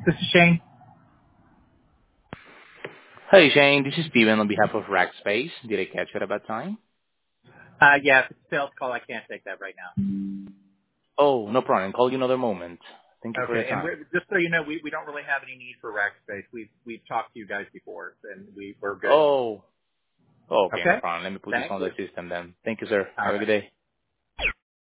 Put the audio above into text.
This is Shane. Hi, Shane. This is Steven on behalf of Rackspace. Did I catch you at a bad time? Yeah, if it's a sales call, I can't take that right now. Oh, no problem. Call you another moment. Thank you for your Okay, and time. just so you know, we don't really have any need for rack space. We've talked to you guys before, and we're good. Oh, okay, no Okay, problem. Let me put this thank on the you. system then. Thank you, sir. All Have a right. good day.